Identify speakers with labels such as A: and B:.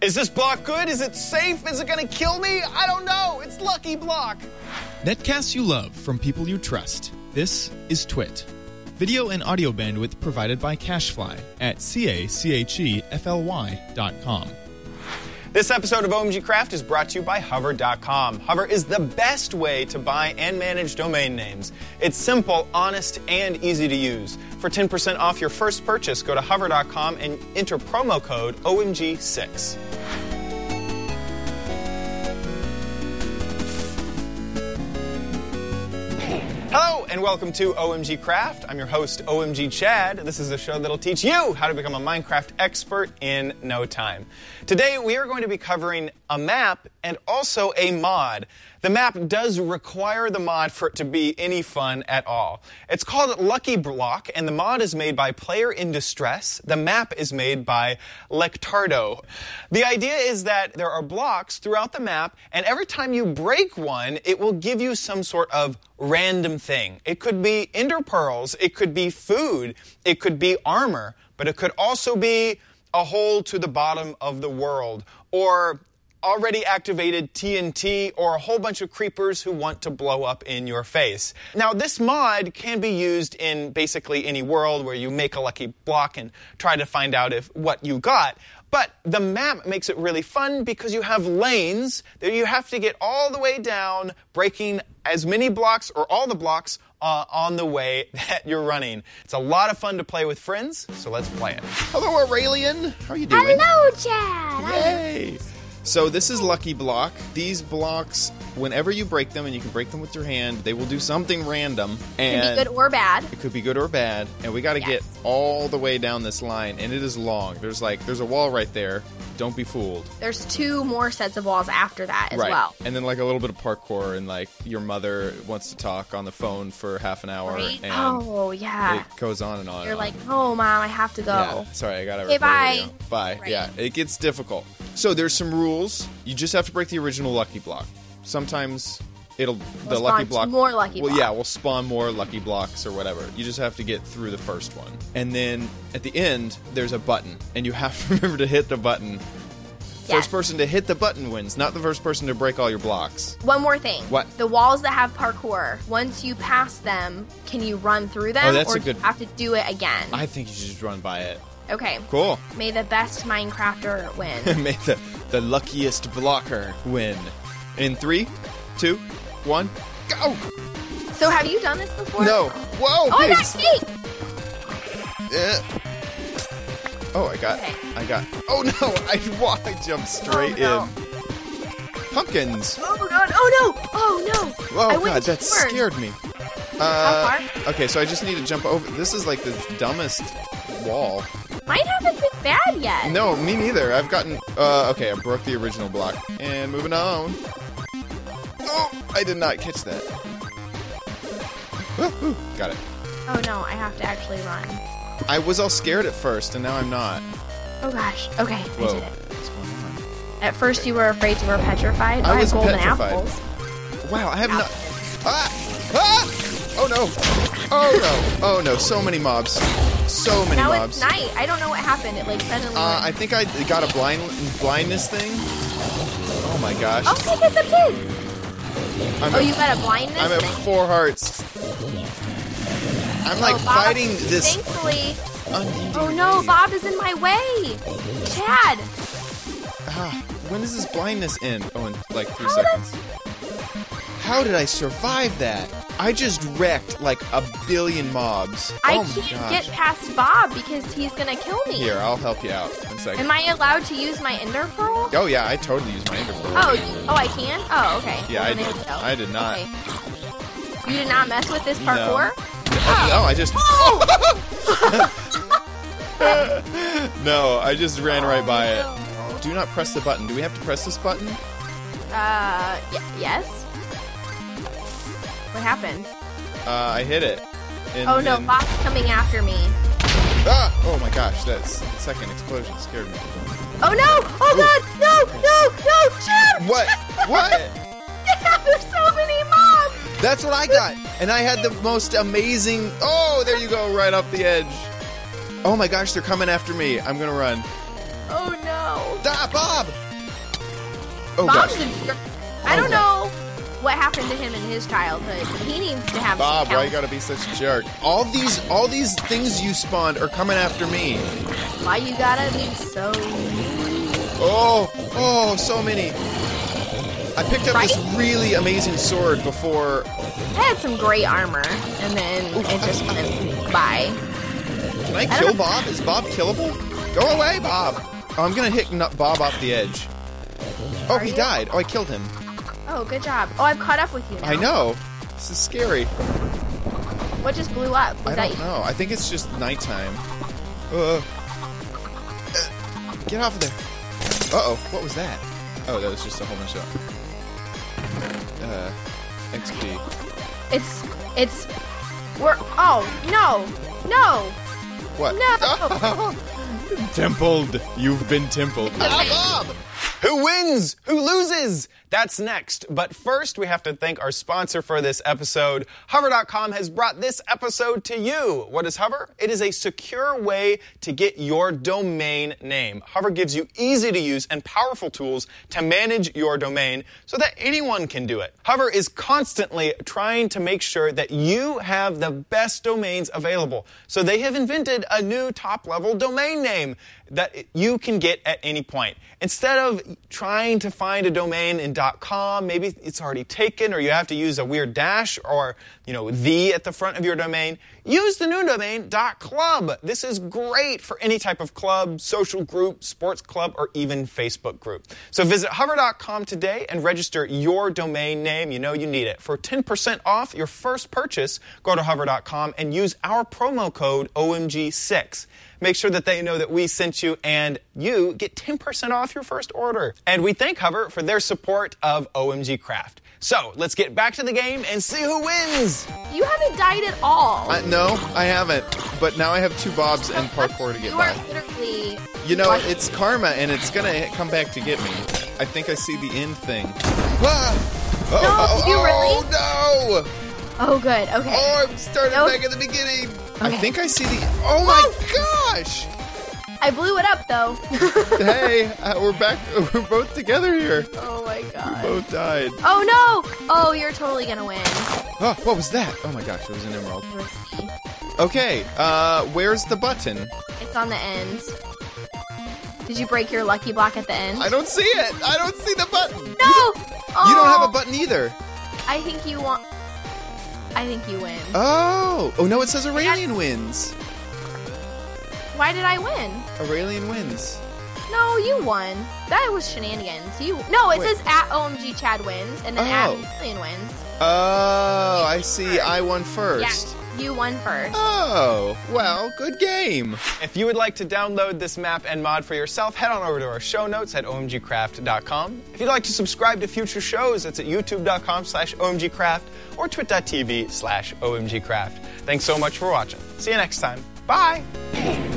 A: Is this block good? Is it safe? Is it going to kill me? I don't know. It's Lucky Block.
B: Netcasts you love from people you trust. This is Twit. Video and audio bandwidth provided by CacheFly at CacheFly.com.
A: This episode of OMG Craft is brought to you by Hover.com. Hover is the best way to buy and manage domain names. It's simple, honest, and easy to use. For 10% off your first purchase, go to Hover.com and enter promo code OMG6. Hello and welcome to OMG Craft. I'm your host, OMG Chad. This is a show that'll teach you how to become a Minecraft expert in no time. Today we are going to be covering a map and also a mod. The map does require the mod for it to be any fun at all. It's called Lucky Block, and the mod is made by Player in Distress. The map is made by Lectardo. The idea is that there are blocks throughout the map, and every time you break one, it will give you some sort of random thing. It could be ender pearls, it could be food, it could be armor, but it could also be a hole to the bottom of the world, or already activated TNT, or a whole bunch of creepers who want to blow up in your face. Now, this mod can be used in basically any world where you make a lucky block and try to find out what you got. But the map makes it really fun because you have lanes that you have to get all the way down, breaking as many blocks or all the blocks on the way that you're running. It's a lot of fun to play with friends, so let's play it.
B: Hello, Aurelian. How are you doing?
C: Hello, Chad.
B: Yay! So this is Lucky Block. These blocks, whenever you break them, and you can break them with your hand, they will do something random. And
C: it can be good or bad.
B: It could be good or bad. And we got to get all the way down this line, and it is long. There's a wall right there. Don't be fooled.
C: There's 2 more sets of walls after that as well.
B: And then like a little bit of parkour, and like your mother wants to talk on the phone for half an hour.
C: Right?
B: And
C: oh, yeah.
B: it goes on and on.
C: You're like, oh, Mom, I have to go.
B: Yeah, sorry, I got to
C: Okay, bye.
B: Bye.
C: Right.
B: Yeah, it gets difficult. So there's some rules. You just have to break the original Lucky Block. Sometimes the Lucky Block
C: more Lucky Blocks.
B: Well, yeah, we'll spawn more Lucky Blocks or whatever. You just have to get through the first one. And then at the end, there's a button, and you have to remember to hit the button. First person to hit the button wins, not the first person to break all your blocks.
C: One more thing.
B: What?
C: The walls that have parkour, once you pass them, can you run through them?
B: Oh, that's
C: or
B: a good...
C: do you have to do it again?
B: I think you should just run by it.
C: Okay.
B: Cool.
C: May the best Minecrafter win.
B: May the luckiest blocker win. In 3, 2, 1, go!
C: So have you done this before?
B: No. Whoa,
C: oh,
B: pigs!
C: I got cake!
B: Oh, I got. Oh no! I jumped straight in. Pumpkins.
C: Oh god! Oh no! Oh no!
B: Oh god, that scared me.
C: How far?
B: Okay, so I just need to jump over. This is like the dumbest wall.
C: Mine haven't been bad yet.
B: No, me neither. I've gotten. Okay, I broke the original block and moving on. Oh, I did not catch that. Got it.
C: Oh no! I have to actually run.
B: I was all scared at first, and now I'm not.
C: Oh gosh. Okay,
B: Whoa.
C: I did it.
B: What's going on?
C: At first, you were afraid you were petrified.
B: I was
C: golden
B: petrified.
C: apples.
B: Wow, I have not. Ah! Ah! Oh no! Oh no! Oh no! So many mobs. So many
C: now
B: mobs.
C: Now it's night. I don't know what happened. It like suddenly.
B: I think I got a blindness thing. Oh my gosh.
C: Oh, look at the pigs. You got a blindness
B: I'm at
C: thing?
B: 4 hearts. I'm like
C: Bob,
B: fighting this.
C: Thankfully.
B: Unending
C: Oh no,
B: wave.
C: Bob is in my way. Chad.
B: When does this blindness end? Oh, in like 3 seconds. How did I survive that? I just wrecked like a billion mobs.
C: I
B: oh my
C: can't
B: gosh.
C: get past Bob because he's gonna kill me.
B: Here, I'll help you out. 1 second.
C: Am I allowed to use my ender pearl?
B: Oh yeah, I totally use my ender pearl.
C: Oh, I can? Oh, okay.
B: Yeah,
C: Well,
B: I
C: then
B: did.
C: there we go.
B: I did not.
C: Okay. You did not mess with this parkour?
B: No, I just.
C: Oh!
B: No, I just ran right by it. Do not press the button. Do we have to press this button?
C: Yes. What happened?
B: I hit it.
C: Oh no, Bob's coming after me.
B: Ah! Oh my gosh, that second explosion scared me.
C: Oh no! Oh god! No! No! No! Chad!
B: What? What?
C: There's so many mobs!
B: That's what I got. And I had the most amazing... Oh, there you go, right off the edge. Oh my gosh, they're coming after me. I'm gonna run.
C: Oh no. no.
B: Ah, Bob! Oh,
C: Bob's
B: gosh.
C: I don't know what happened to him in his childhood. He needs to have
B: Bob,
C: some
B: why you gotta be such a jerk? All these things you spawned are coming after me.
C: Why you gotta be so...
B: Oh, so many. I picked up this really amazing sword before.
C: I had some great armor, and then it just went by.
B: Can I kill Bob? Is Bob killable? Go away, Bob. Oh, I'm gonna hit Bob off the edge. Oh, he died. Oh, I killed him.
C: Oh, good job. Oh, I've caught up with you now.
B: I know. This is scary.
C: What just blew up? Was
B: I
C: that
B: don't
C: you?
B: know. I think it's just nighttime. Get off of there. Uh-oh. What was that? Oh, that was just a whole bunch of... XP.
C: Oh, no!
B: What?
C: No!
B: Templed. You've been templed. Bob!
A: Who wins? Who loses? That's next. But first, we have to thank our sponsor for this episode. Hover.com has brought this episode to you. What is Hover? It is a secure way to get your domain name. Hover gives you easy-to-use and powerful tools to manage your domain so that anyone can do it. Hover is constantly trying to make sure that you have the best domains available. So they have invented a new top-level domain name that you can get at any point. Instead of trying to find a domain in .com, maybe it's already taken, or you have to use a weird dash or, the at the front of your domain, use the new domain .club. This is great for any type of club, social group, sports club, or even Facebook group. So visit hover.com today and register your domain name. You know you need it. For 10% off your first purchase, go to hover.com and use our promo code OMG6. Make sure that they know that we sent you, and you get 10% off your first order. And we thank Hover for their support of OMG Craft. So, let's get back to the game and see who wins!
C: You haven't died at all.
B: No, I haven't. But now I have 2 Bobs and parkour to get by.
C: You are literally...
B: It's karma, and it's gonna come back to get me. I think I see the end thing. Ah!
C: Did you really?
B: Oh, no!
C: Oh, good. Okay.
B: Oh, I'm starting back at the beginning.
C: Okay.
B: I think I see the... Oh, my gosh!
C: I blew it up, though.
B: Hey, we're back. We're both together here.
C: Oh, my God.
B: Both died.
C: Oh, no! Oh, you're totally gonna win.
B: Oh, what was that? Oh, my gosh, it was an emerald.
C: Let's see.
B: Okay, where's the button?
C: It's on the end. Did you break your lucky block at the end?
B: I don't see it. I don't see the button.
C: No!
B: You don't have a button either.
C: I think you want... I think you win.
B: Oh no, it says Aurelian wins.
C: Why did I win?
B: Aurelian wins.
C: No, you won. That was shenanigans. It says at OMG Chad wins, and then at Aurelian wins.
B: Oh, I see. I won first.
C: Yeah, you won first.
B: Oh, well, good game.
A: If you would like to download this map and mod for yourself, head on over to our show notes at omgcraft.com. If you'd like to subscribe to future shows, it's at youtube.com/omgcraft or twit.tv/omgcraft. Thanks so much for watching. See you next time. Bye.